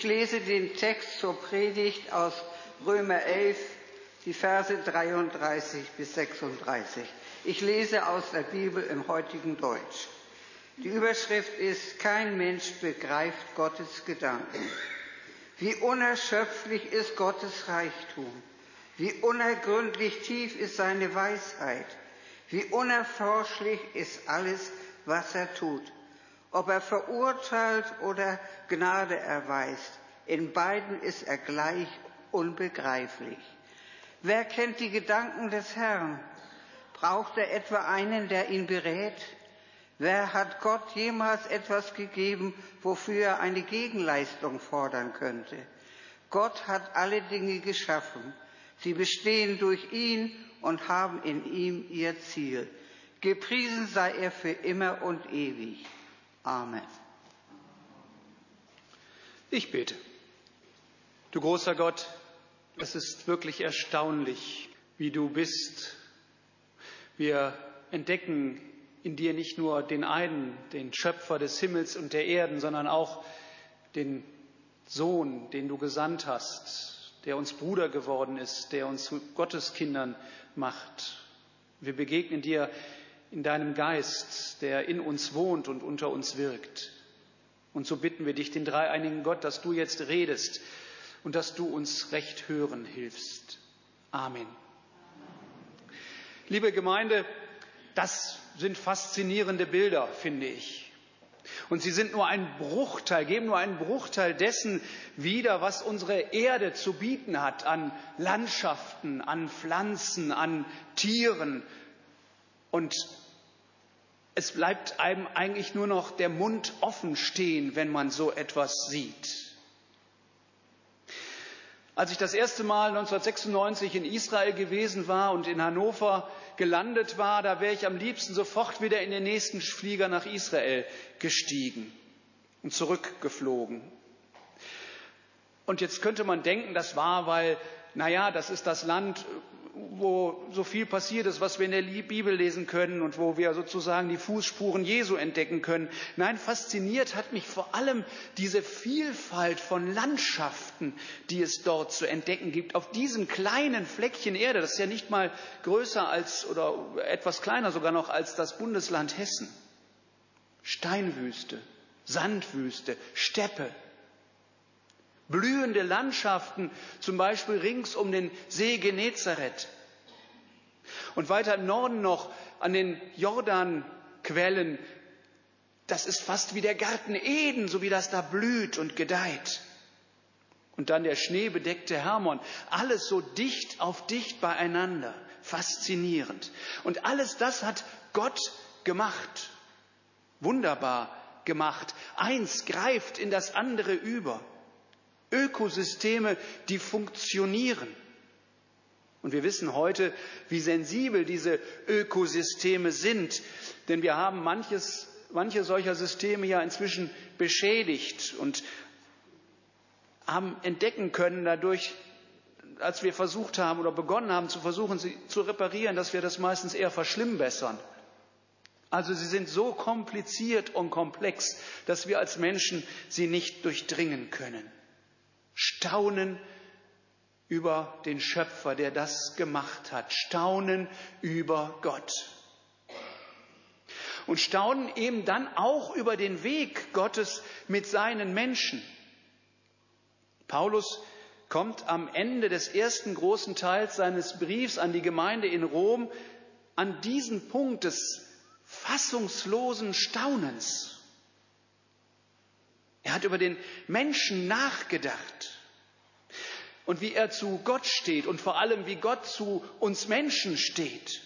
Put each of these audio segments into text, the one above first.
Ich lese den Text zur Predigt aus Römer 11, die Verse 33 bis 36. Ich lese aus der Bibel im heutigen Deutsch. Die Überschrift ist: Kein Mensch begreift Gottes Gedanken. Wie unerschöpflich ist Gottes Reichtum. Wie unergründlich tief ist seine Weisheit. Wie unerforschlich ist alles, was er tut. Ob er verurteilt oder Gnade erweist, in beiden ist er gleich unbegreiflich. Wer kennt die Gedanken des Herrn? Braucht er etwa einen, der ihn berät? Wer hat Gott jemals etwas gegeben, wofür er eine Gegenleistung fordern könnte? Gott hat alle Dinge geschaffen. Sie bestehen durch ihn und haben in ihm ihr Ziel. Gepriesen sei er für immer und ewig. Amen. Ich bete. Du großer Gott, es ist wirklich erstaunlich, wie du bist. Wir entdecken in dir nicht nur den einen, den Schöpfer des Himmels und der Erden, sondern auch den Sohn, den du gesandt hast, der uns Bruder geworden ist, der uns zu Gotteskindern macht. Wir begegnen dir in deinem Geist, der in uns wohnt und unter uns wirkt. Und so bitten wir dich, den dreieinigen Gott, dass du jetzt redest und dass du uns recht hören hilfst. Amen. Liebe Gemeinde, das sind faszinierende Bilder, finde ich. Und sie sind nur ein Bruchteil, geben nur einen Bruchteil dessen wieder, was unsere Erde zu bieten hat an Landschaften, an Pflanzen, an Tieren. Und es bleibt einem eigentlich nur noch der Mund offen stehen, wenn man so etwas sieht. Als ich das erste Mal 1996 in Israel gewesen war und in Hannover gelandet war, da wäre ich am liebsten sofort wieder in den nächsten Flieger nach Israel gestiegen und zurückgeflogen. Und jetzt könnte man denken, das war, weil, das ist das Land, wo so viel passiert ist, was wir in der Bibel lesen können und wo wir sozusagen die Fußspuren Jesu entdecken können. Nein, fasziniert hat mich vor allem diese Vielfalt von Landschaften, die es dort zu entdecken gibt. Auf diesem kleinen Fleckchen Erde, das ist ja nicht mal größer als oder etwas kleiner sogar noch als das Bundesland Hessen. Steinwüste, Sandwüste, Steppe. Blühende Landschaften, zum Beispiel rings um den See Genezareth. Und weiter im Norden noch an den Jordanquellen, das ist fast wie der Garten Eden, so wie das da blüht und gedeiht. Und dann der schneebedeckte Hermon, alles so dicht auf dicht beieinander, faszinierend. Und alles das hat Gott gemacht, wunderbar gemacht. Eins greift in das andere über. Ökosysteme, die funktionieren. Und wir wissen heute, wie sensibel diese Ökosysteme sind, denn wir haben manche solcher Systeme ja inzwischen beschädigt und haben entdecken können dadurch, als wir versucht haben oder begonnen haben zu versuchen, sie zu reparieren, dass wir das meistens eher verschlimmbessern. Also sie sind so kompliziert und komplex, dass wir als Menschen sie nicht durchdringen können. Staunen über den Schöpfer, der das gemacht hat. Staunen über Gott. Und staunen eben dann auch über den Weg Gottes mit seinen Menschen. Paulus kommt am Ende des ersten großen Teils seines Briefs an die Gemeinde in Rom an diesen Punkt des fassungslosen Staunens. Er hat über den Menschen nachgedacht und wie er zu Gott steht und vor allem, wie Gott zu uns Menschen steht.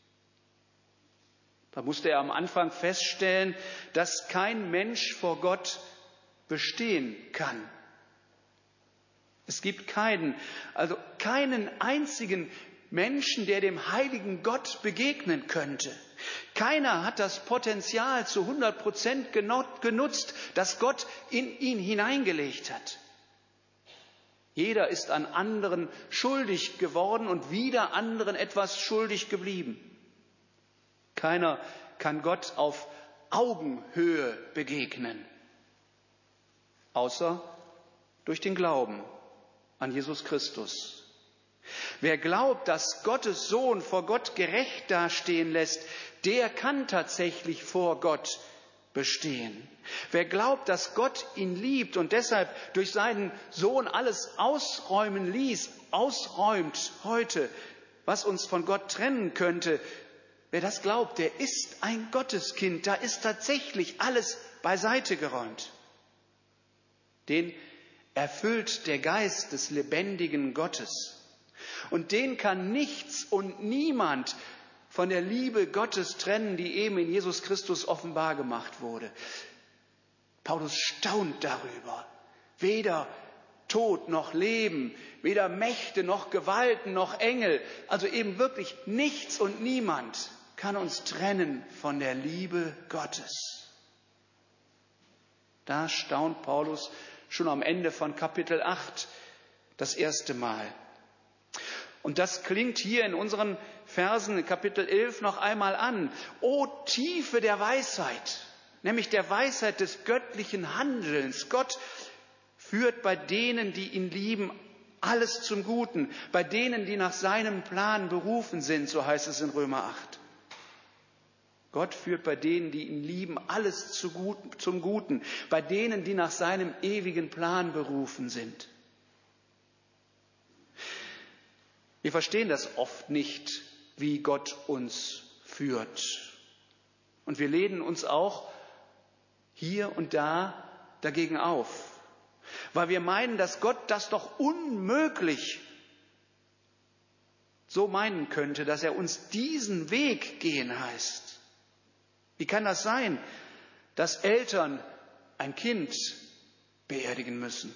Da musste er am Anfang feststellen, dass kein Mensch vor Gott bestehen kann. Es gibt keinen einzigen Menschen, der dem heiligen Gott begegnen könnte. Keiner hat das Potenzial zu 100% genutzt, das Gott in ihn hineingelegt hat. Jeder ist an anderen schuldig geworden und wieder anderen etwas schuldig geblieben. Keiner kann Gott auf Augenhöhe begegnen, außer durch den Glauben an Jesus Christus. Wer glaubt, dass Gottes Sohn vor Gott gerecht dastehen lässt, der kann tatsächlich vor Gott bestehen. Wer glaubt, dass Gott ihn liebt und deshalb durch seinen Sohn alles ausräumen ließ, ausräumt heute, was uns von Gott trennen könnte, wer das glaubt, der ist ein Gotteskind. Da ist tatsächlich alles beiseite geräumt. Den erfüllt der Geist des lebendigen Gottes. Und den kann nichts und niemand von der Liebe Gottes trennen, die eben in Jesus Christus offenbar gemacht wurde. Paulus staunt darüber. Weder Tod noch Leben, weder Mächte noch Gewalten noch Engel, also eben wirklich nichts und niemand kann uns trennen von der Liebe Gottes. Da staunt Paulus schon am Ende von Kapitel 8 das erste Mal. Und das klingt hier in unseren Versen, Kapitel 11, noch einmal an. O Tiefe der Weisheit, nämlich der Weisheit des göttlichen Handelns. Gott führt bei denen, die ihn lieben, alles zum Guten. Bei denen, die nach seinem Plan berufen sind, so heißt es in Römer 8. Gott führt bei denen, die ihn lieben, alles zum Guten. Bei denen, die nach seinem ewigen Plan berufen sind. Wir verstehen das oft nicht, wie Gott uns führt. Und wir lehnen uns auch hier und da dagegen auf, weil wir meinen, dass Gott das doch unmöglich so meinen könnte, dass er uns diesen Weg gehen heißt. Wie kann das sein, dass Eltern ein Kind beerdigen müssen?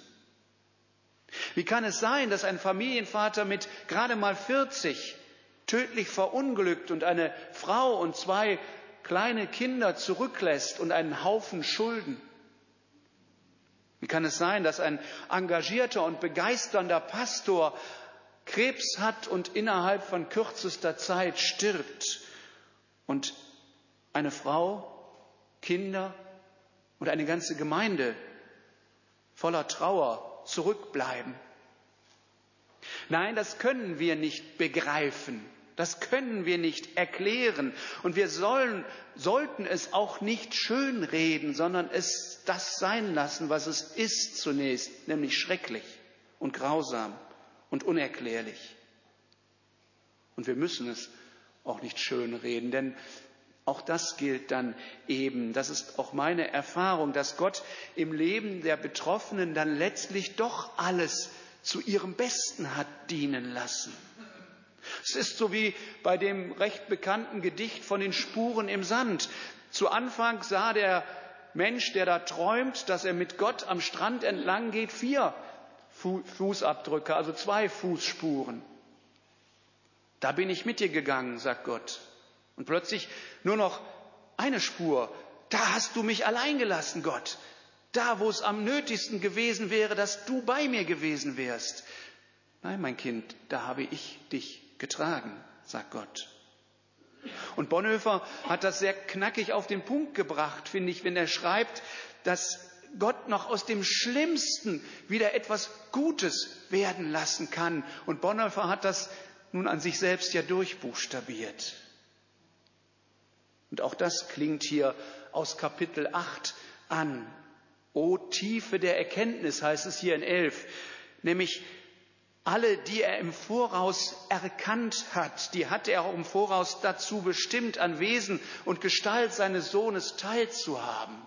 Wie kann es sein, dass ein Familienvater mit gerade mal 40 tödlich verunglückt und eine Frau und 2 kleine Kinder zurücklässt und einen Haufen Schulden? Wie kann es sein, dass ein engagierter und begeisternder Pastor Krebs hat und innerhalb von kürzester Zeit stirbt und eine Frau, Kinder und eine ganze Gemeinde voller Trauer zurückbleiben? Nein, das können wir nicht begreifen. Das können wir nicht erklären. Und wir sollten es auch nicht schönreden, sondern es das sein lassen, was es ist zunächst, nämlich schrecklich und grausam und unerklärlich. Und wir müssen es auch nicht schönreden, denn auch das gilt dann eben, das ist auch meine Erfahrung, dass Gott im Leben der Betroffenen dann letztlich doch alles zu ihrem Besten hat dienen lassen. Es ist so wie bei dem recht bekannten Gedicht von den Spuren im Sand. Zu Anfang sah der Mensch, der da träumt, dass er mit Gott am Strand entlang geht, 4 Fußabdrücke, also 2 Fußspuren. Da bin ich mit dir gegangen, sagt Gott. Und plötzlich nur noch eine Spur. Da hast du mich allein gelassen, Gott. Da, wo es am nötigsten gewesen wäre, dass du bei mir gewesen wärst. Nein, mein Kind, da habe ich dich getragen, sagt Gott. Und Bonhoeffer hat das sehr knackig auf den Punkt gebracht, finde ich, wenn er schreibt, dass Gott noch aus dem Schlimmsten wieder etwas Gutes werden lassen kann. Und Bonhoeffer hat das nun an sich selbst ja durchbuchstabiert. Und auch das klingt hier aus Kapitel 8 an. O Tiefe der Erkenntnis, heißt es hier in 11, nämlich alle, die er im Voraus erkannt hat, die hat er auch im Voraus dazu bestimmt, an Wesen und Gestalt seines Sohnes teilzuhaben.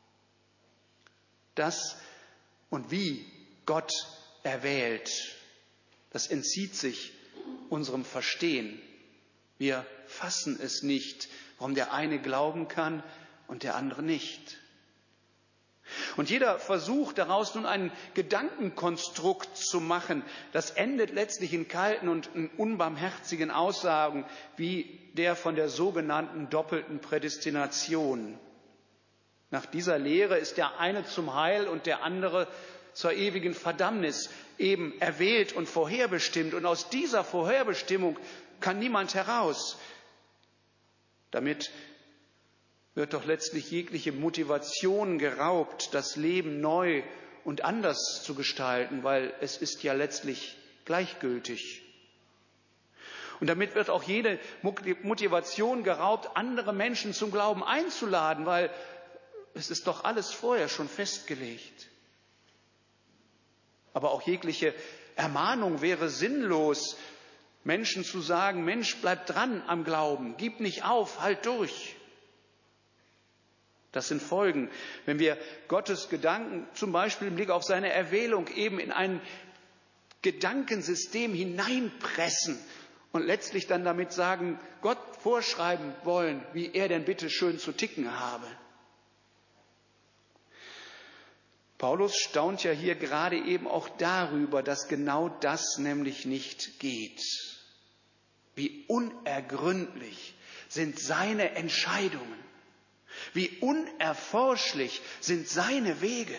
Das und wie Gott erwählt, das entzieht sich unserem Verstehen. Wir fassen es nicht, warum der eine glauben kann und der andere nicht. Und jeder Versuch daraus nun ein Gedankenkonstrukt zu machen, das endet letztlich in kalten und in unbarmherzigen Aussagen wie der von der sogenannten doppelten Prädestination. Nach dieser Lehre ist der eine zum Heil und der andere zur ewigen Verdammnis eben erwählt und vorherbestimmt. Und aus dieser Vorherbestimmung kann niemand heraus. Damit wird doch letztlich jegliche Motivation geraubt, das Leben neu und anders zu gestalten, weil es ist ja letztlich gleichgültig. Und damit wird auch jede Motivation geraubt, andere Menschen zum Glauben einzuladen, weil es ist doch alles vorher schon festgelegt. Aber auch jegliche Ermahnung wäre sinnlos, Menschen zu sagen, Mensch, bleib dran am Glauben, gib nicht auf, halt durch. Das sind Folgen, wenn wir Gottes Gedanken zum Beispiel im Blick auf seine Erwählung eben in ein Gedankensystem hineinpressen und letztlich dann damit sagen, Gott vorschreiben wollen, wie er denn bitte schön zu ticken habe. Paulus staunt ja hier gerade eben auch darüber, dass genau das nämlich nicht geht. Wie unergründlich sind seine Entscheidungen, wie unerforschlich sind seine Wege.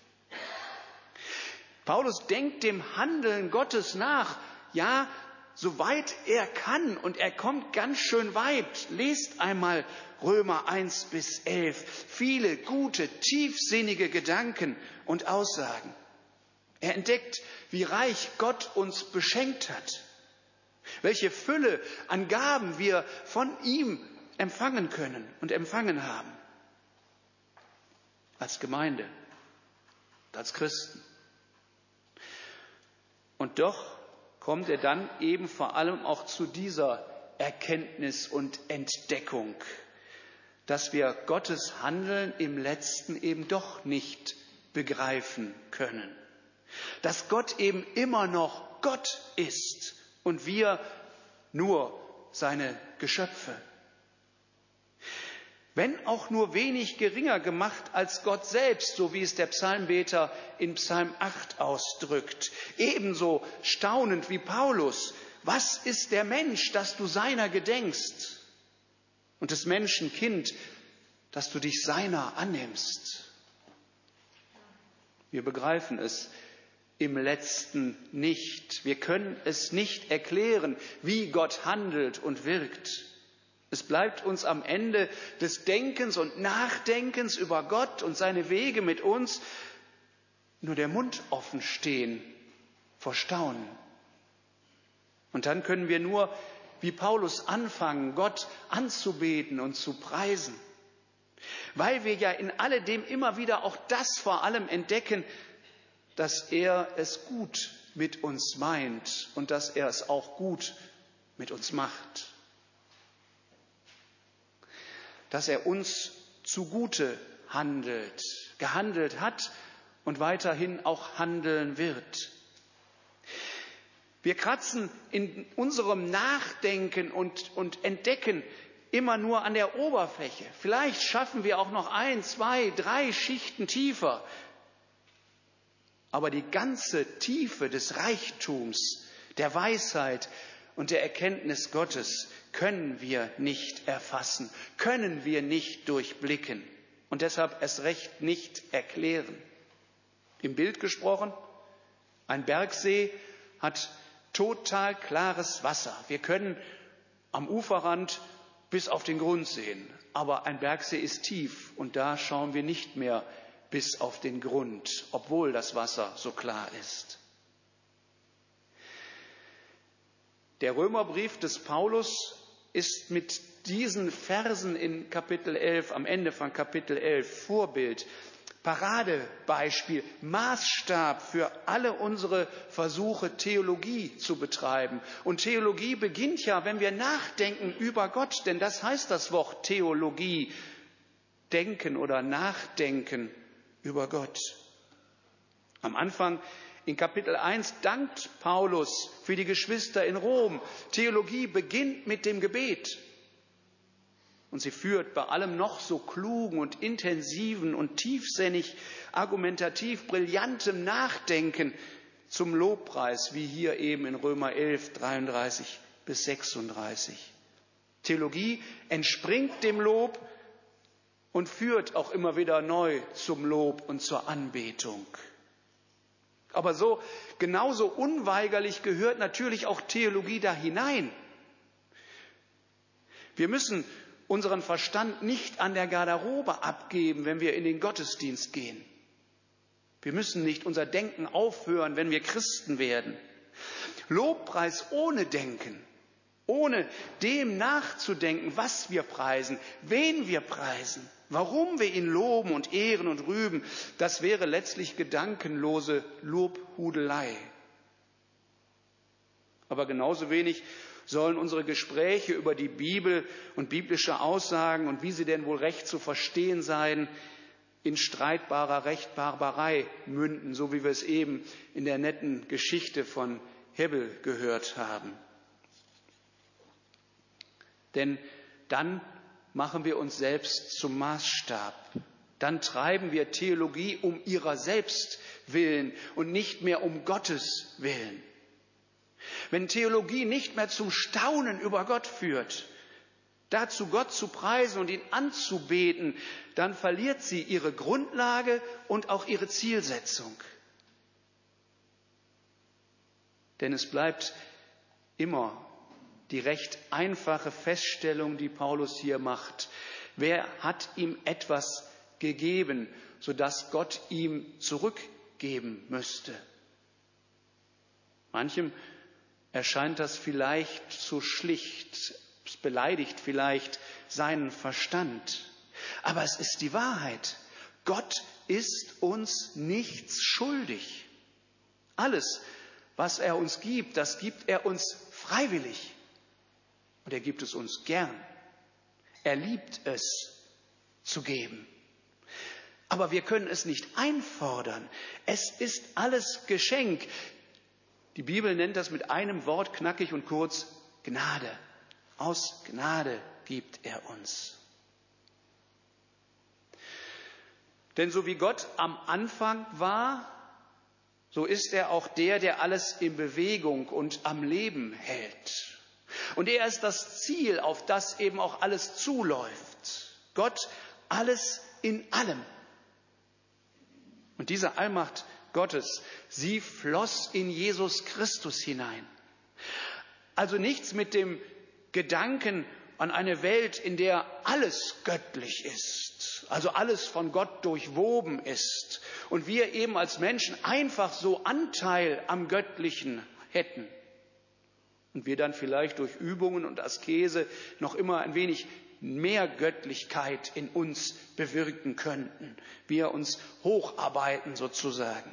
Paulus denkt dem Handeln Gottes nach, ja, soweit er kann, und er kommt ganz schön weit. Lest einmal Römer 1-11. Viele gute, tiefsinnige Gedanken und Aussagen. Er entdeckt, wie reich Gott uns beschenkt hat. Welche Fülle an Gaben wir von ihm empfangen können und empfangen haben. Als Gemeinde, als Christen. Und doch kommt er dann eben vor allem auch zu dieser Erkenntnis und Entdeckung, dass wir Gottes Handeln im Letzten eben doch nicht begreifen können. Dass Gott eben immer noch Gott ist und wir nur seine Geschöpfe. Wenn auch nur wenig geringer gemacht als Gott selbst, so wie es der Psalmbeter in Psalm 8 ausdrückt. Ebenso staunend wie Paulus. Was ist der Mensch, dass du seiner gedenkst? Und des Menschen Kind, dass du dich seiner annimmst? Wir begreifen es im Letzten nicht. Wir können es nicht erklären, wie Gott handelt und wirkt. Es bleibt uns am Ende des Denkens und Nachdenkens über Gott und seine Wege mit uns nur der Mund offen stehen vor Staunen. Und dann können wir nur, wie Paulus, anfangen, Gott anzubeten und zu preisen. Weil wir ja in alledem immer wieder auch das vor allem entdecken, dass er es gut mit uns meint und dass er es auch gut mit uns macht. Dass er uns zugute handelt, gehandelt hat und weiterhin auch handeln wird. Wir kratzen in unserem Nachdenken und Entdecken immer nur an der Oberfläche. Vielleicht schaffen wir auch noch 1, 2, 3 Schichten tiefer. Aber die ganze Tiefe des Reichtums, der Weisheit und der Erkenntnis Gottes können wir nicht erfassen, können wir nicht durchblicken und deshalb erst recht nicht erklären. Im Bild gesprochen, ein Bergsee hat total klares Wasser. Wir können am Uferrand bis auf den Grund sehen, aber ein Bergsee ist tief und da schauen wir nicht mehr bis auf den Grund, obwohl das Wasser so klar ist. Der Römerbrief des Paulus ist mit diesen Versen in Kapitel 11, am Ende von Kapitel 11, Vorbild, Paradebeispiel, Maßstab für alle unsere Versuche, Theologie zu betreiben. Und Theologie beginnt ja, wenn wir nachdenken über Gott, denn das heißt das Wort Theologie, denken oder nachdenken über Gott. Am Anfang in Kapitel 1 dankt Paulus für die Geschwister in Rom. Theologie beginnt mit dem Gebet. Und sie führt bei allem noch so klugen und intensiven und tiefsinnig, argumentativ brillantem Nachdenken zum Lobpreis, wie hier eben in Römer 11, 33 bis 36. Theologie entspringt dem Lob und führt auch immer wieder neu zum Lob und zur Anbetung. Aber genauso unweigerlich gehört natürlich auch Theologie da hinein. Wir müssen unseren Verstand nicht an der Garderobe abgeben, wenn wir in den Gottesdienst gehen. Wir müssen nicht unser Denken aufhören, wenn wir Christen werden. Lobpreis ohne Denken, ohne dem nachzudenken, was wir preisen, wen wir preisen, warum wir ihn loben und ehren und rühmen, das wäre letztlich gedankenlose Lobhudelei. Aber genauso wenig sollen unsere Gespräche über die Bibel und biblische Aussagen und wie sie denn wohl recht zu verstehen seien, in streitbarer Rechthaberei münden, so wie wir es eben in der netten Geschichte von Hebbel gehört haben. Denn dann machen wir uns selbst zum Maßstab. Dann treiben wir Theologie um ihrer selbst willen und nicht mehr um Gottes willen. Wenn Theologie nicht mehr zum Staunen über Gott führt, dazu Gott zu preisen und ihn anzubeten, dann verliert sie ihre Grundlage und auch ihre Zielsetzung. Denn es bleibt immer die recht einfache Feststellung, die Paulus hier macht. Wer hat ihm etwas gegeben, sodass Gott ihm zurückgeben müsste? Manchem erscheint das vielleicht zu schlicht, es beleidigt vielleicht seinen Verstand. Aber es ist die Wahrheit. Gott ist uns nichts schuldig. Alles, was er uns gibt, das gibt er uns freiwillig. Und er gibt es uns gern. Er liebt es zu geben. Aber wir können es nicht einfordern. Es ist alles Geschenk. Die Bibel nennt das mit einem Wort knackig und kurz Gnade. Aus Gnade gibt er uns. Denn so wie Gott am Anfang war, so ist er auch der alles in Bewegung und am Leben hält. Und er ist das Ziel, auf das eben auch alles zuläuft. Gott, alles in allem. Und diese Allmacht Gottes, sie floss in Jesus Christus hinein. Also nichts mit dem Gedanken an eine Welt, in der alles göttlich ist, also alles von Gott durchwoben ist und wir eben als Menschen einfach so Anteil am Göttlichen hätten. Und wir dann vielleicht durch Übungen und Askese noch immer ein wenig mehr Göttlichkeit in uns bewirken könnten. Wir uns hocharbeiten sozusagen.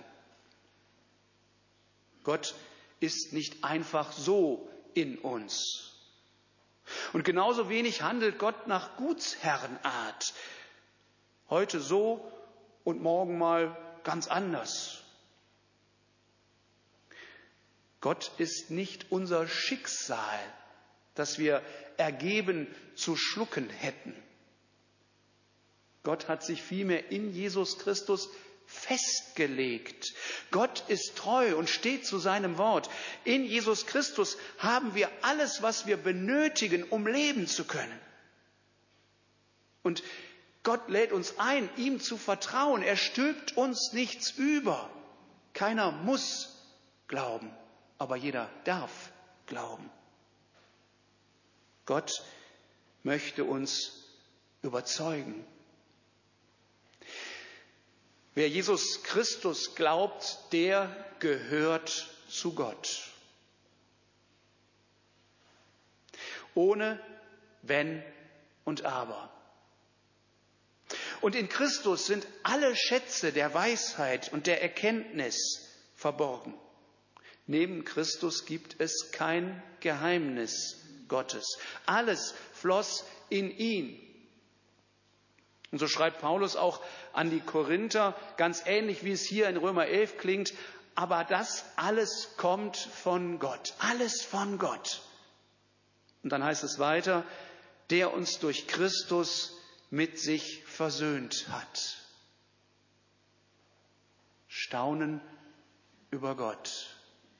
Gott ist nicht einfach so in uns. Und genauso wenig handelt Gott nach Gutsherrenart. Heute so und morgen mal ganz anders. Gott ist nicht unser Schicksal, das wir ergeben zu schlucken hätten. Gott hat sich vielmehr in Jesus Christus festgelegt. Gott ist treu und steht zu seinem Wort. In Jesus Christus haben wir alles, was wir benötigen, um leben zu können. Und Gott lädt uns ein, ihm zu vertrauen. Er stülpt uns nichts über. Keiner muss glauben. Aber jeder darf glauben. Gott möchte uns überzeugen. Wer Jesus Christus glaubt, der gehört zu Gott. Ohne Wenn und Aber. Und in Christus sind alle Schätze der Weisheit und der Erkenntnis verborgen. Neben Christus gibt es kein Geheimnis Gottes. Alles floss in ihn. Und so schreibt Paulus auch an die Korinther, ganz ähnlich wie es hier in Römer 11 klingt, aber das alles kommt von Gott. Alles von Gott. Und dann heißt es weiter, der uns durch Christus mit sich versöhnt hat. Staunen über Gott.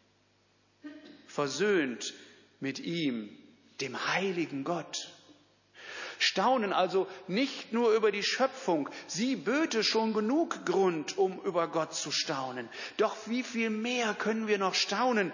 Versöhnt mit ihm, dem heiligen Gott. Staunen also nicht nur über die Schöpfung, sie böte schon genug Grund, um über Gott zu staunen. Doch wie viel mehr können wir noch staunen,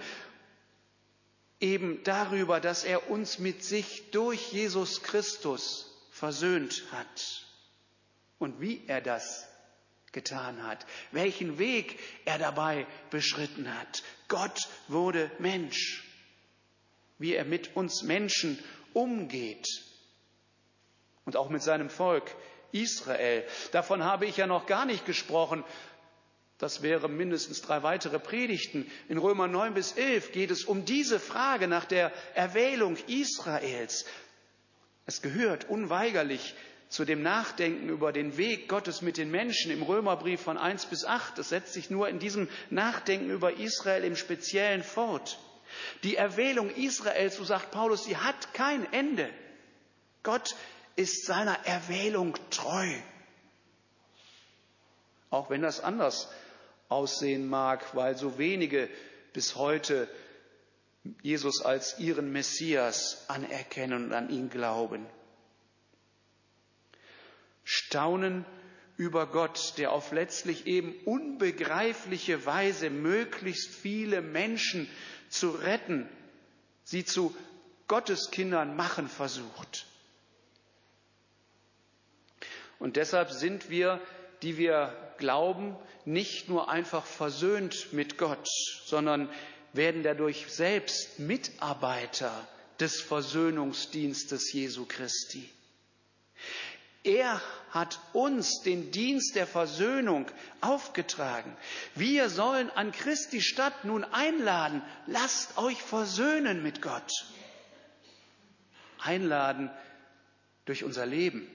eben darüber, dass er uns mit sich durch Jesus Christus versöhnt hat. Und wie er das getan hat, welchen Weg er dabei beschritten hat. Gott wurde Mensch, wie er mit uns Menschen umgeht und auch mit seinem Volk Israel. Davon habe ich ja noch gar nicht gesprochen. Das wären mindestens 3 weitere Predigten. In Römer 9 bis 11 geht es um diese Frage nach der Erwählung Israels. Es gehört unweigerlich zu dem Nachdenken über den Weg Gottes mit den Menschen im Römerbrief von 1 bis 8. Es setzt sich nur in diesem Nachdenken über Israel im Speziellen fort. Die Erwählung Israels, so sagt Paulus, sie hat kein Ende. Gott ist seiner Erwählung treu. Auch wenn das anders aussehen mag, weil so wenige bis heute Jesus als ihren Messias anerkennen und an ihn glauben. Staunen über Gott, der auf letztlich eben unbegreifliche Weise möglichst viele Menschen zu retten, sie zu Gotteskindern machen versucht. Und deshalb sind wir, die wir glauben, nicht nur einfach versöhnt mit Gott, sondern werden dadurch selbst Mitarbeiter des Versöhnungsdienstes Jesu Christi. Er hat uns den Dienst der Versöhnung aufgetragen. Wir sollen an Christi Statt nun einladen, lasst euch versöhnen mit Gott. Einladen durch unser Leben.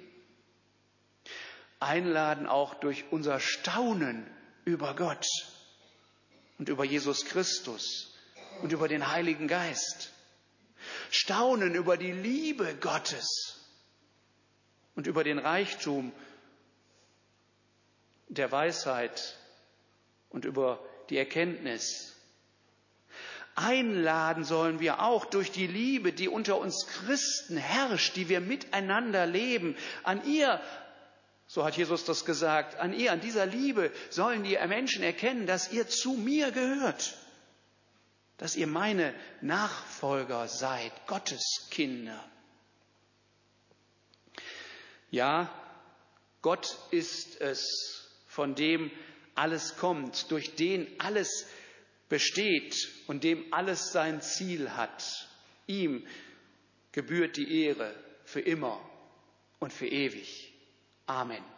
Einladen auch durch unser Staunen über Gott und über Jesus Christus und über den Heiligen Geist. Staunen über die Liebe Gottes und über den Reichtum der Weisheit und über die Erkenntnis. Einladen sollen wir auch durch die Liebe, die unter uns Christen herrscht, die wir miteinander leben. An ihr, so hat Jesus das gesagt, an dieser Liebe sollen die Menschen erkennen, dass ihr zu mir gehört, dass ihr meine Nachfolger seid, Gottes Kinder. Ja, Gott ist es, von dem alles kommt, durch den alles besteht und dem alles sein Ziel hat. Ihm gebührt die Ehre für immer und für ewig. Amen.